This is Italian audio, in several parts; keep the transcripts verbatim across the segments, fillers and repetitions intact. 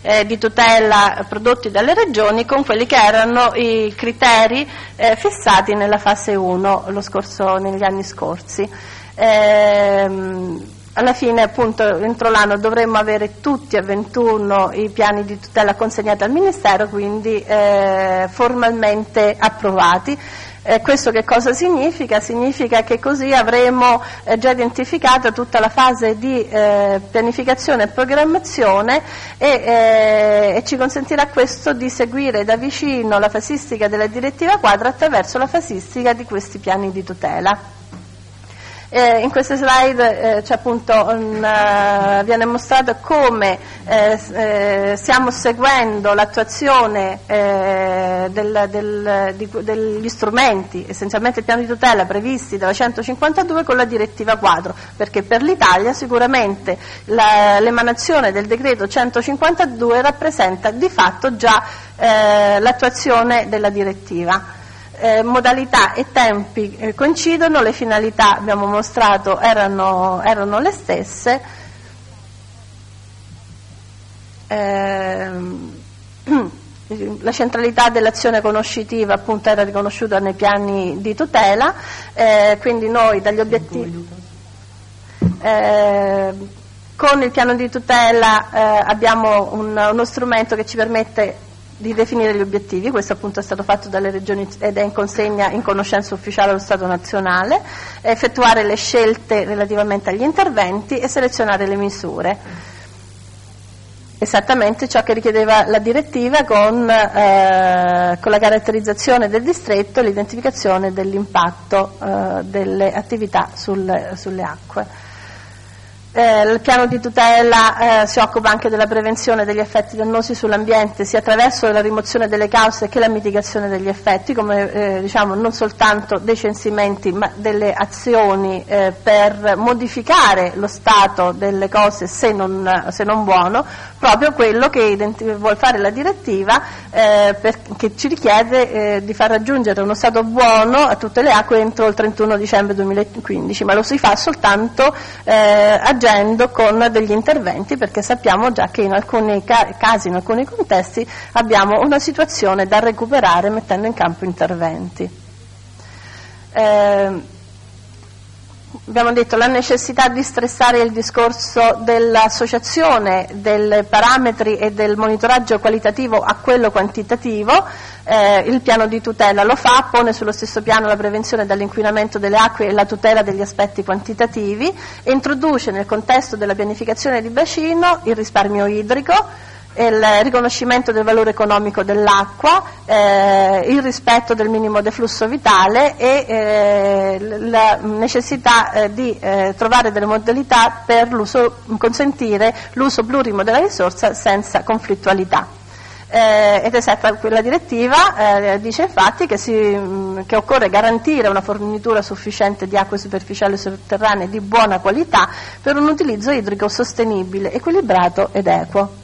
eh, di tutela prodotti dalle regioni con quelli che erano i criteri eh, fissati nella fase uno lo scorso, negli anni scorsi. Ehm, alla fine appunto entro l'anno dovremmo avere tutti e ventuno i piani di tutela consegnati al Ministero, quindi eh, formalmente approvati. Eh, questo che cosa significa? Significa che così avremo eh, già identificato tutta la fase di eh, pianificazione e programmazione e, eh, e ci consentirà questo di seguire da vicino la fasistica della direttiva quadro attraverso la fasistica di questi piani di tutela. Eh, in queste slide eh, c'è appunto un, uh, viene mostrato come eh, eh, stiamo seguendo l'attuazione eh, del, del, di, degli strumenti, essenzialmente il piano di tutela previsti dalla centocinquantadue con la direttiva quadro, perché per l'Italia sicuramente la, l'emanazione del decreto centocinquantadue rappresenta di fatto già eh, l'attuazione della direttiva. Eh, modalità e tempi eh, coincidono, le finalità abbiamo mostrato erano, erano le stesse. Eh, la centralità dell'azione conoscitiva appunto era riconosciuta nei piani di tutela, eh, quindi noi dagli obiettivi eh, con il piano di tutela eh, abbiamo un, uno strumento che ci permette di definire gli obiettivi, questo appunto è stato fatto dalle regioni ed è in consegna in conoscenza ufficiale allo Stato nazionale, effettuare le scelte relativamente agli interventi e selezionare le misure. Esattamente ciò che richiedeva la direttiva con, eh, con la caratterizzazione del distretto e l'identificazione dell'impatto eh, delle attività sul, sulle acque. Eh, il piano di tutela eh, si occupa anche della prevenzione degli effetti dannosi sull'ambiente sia attraverso la rimozione delle cause che la mitigazione degli effetti, come eh, diciamo non soltanto dei censimenti ma delle azioni eh, per modificare lo stato delle cose se non, se non buono, proprio quello che identi- vuol fare la direttiva eh, per, che ci richiede eh, di far raggiungere uno stato buono a tutte le acque entro il trentuno dicembre duemilaquindici, ma lo si fa soltanto eh, agendo con degli interventi, perché sappiamo già che in alcuni ca- casi, in alcuni contesti abbiamo una situazione da recuperare mettendo in campo interventi. Eh, Abbiamo detto la necessità di stressare il discorso dell'associazione dei parametri e del monitoraggio qualitativo a quello quantitativo. Eh, il piano di tutela lo fa, pone sullo stesso piano la prevenzione dall'inquinamento delle acque e la tutela degli aspetti quantitativi e introduce nel contesto della pianificazione di bacino il risparmio idrico, il riconoscimento del valore economico dell'acqua, eh, il rispetto del minimo deflusso vitale e eh, la necessità eh, di eh, trovare delle modalità per l'uso, consentire l'uso plurimo della risorsa senza conflittualità. Eh, ed esatta quella direttiva eh, dice infatti che, si, mh, che occorre garantire una fornitura sufficiente di acque superficiali e sotterranee di buona qualità per un utilizzo idrico sostenibile, equilibrato ed equo.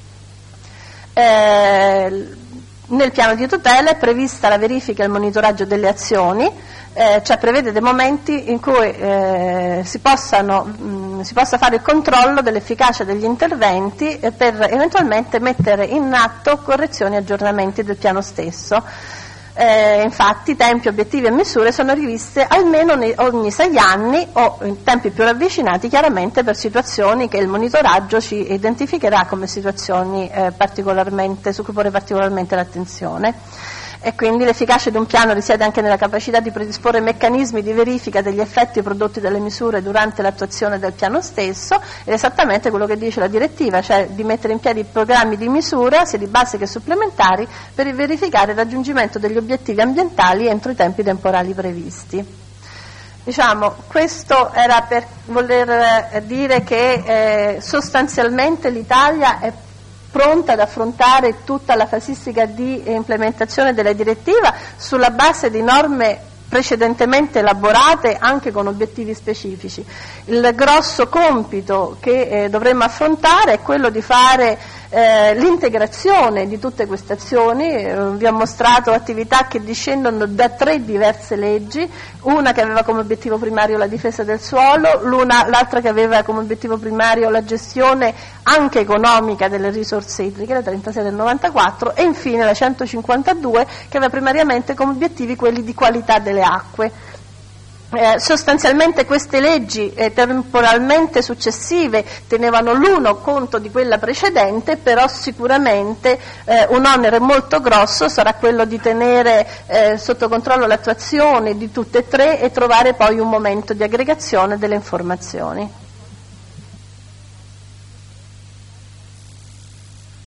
Eh, nel piano di tutela è prevista la verifica e il monitoraggio delle azioni, eh, cioè prevede dei momenti in cui eh, si, possano, mh, si possa fare il controllo dell'efficacia degli interventi eh, per eventualmente mettere in atto correzioni e aggiornamenti del piano stesso. Eh, infatti tempi, obiettivi e misure sono riviste almeno nei, ogni sei anni o in tempi più ravvicinati, chiaramente per situazioni che il monitoraggio ci identificherà come situazioni eh, particolarmente, su cui porre particolarmente l'attenzione. E quindi l'efficacia di un piano risiede anche nella capacità di predisporre meccanismi di verifica degli effetti prodotti dalle misure durante l'attuazione del piano stesso, ed esattamente quello che dice la direttiva, cioè di mettere in piedi programmi di misura sia di base che supplementari per verificare il raggiungimento degli obiettivi ambientali entro i tempi temporali previsti. Diciamo, questo era per voler dire che eh, sostanzialmente l'Italia è pronta ad affrontare tutta la fasistica di implementazione della direttiva sulla base di norme precedentemente elaborate anche con obiettivi specifici. Il grosso compito che eh, dovremmo affrontare è quello di fare eh, l'integrazione di tutte queste azioni. Eh, vi ho mostrato attività che discendono da tre diverse leggi, una che aveva come obiettivo primario la difesa del suolo, l'una, l'altra che aveva come obiettivo primario la gestione anche economica delle risorse idriche, la trentasei del novantaquattro, e infine la centocinquantadue che aveva primariamente come obiettivi quelli di qualità delle acque. Eh, sostanzialmente queste leggi eh, temporalmente successive tenevano l'uno conto di quella precedente, però sicuramente eh, un onere molto grosso sarà quello di tenere eh, sotto controllo l'attuazione di tutte e tre e trovare poi un momento di aggregazione delle informazioni.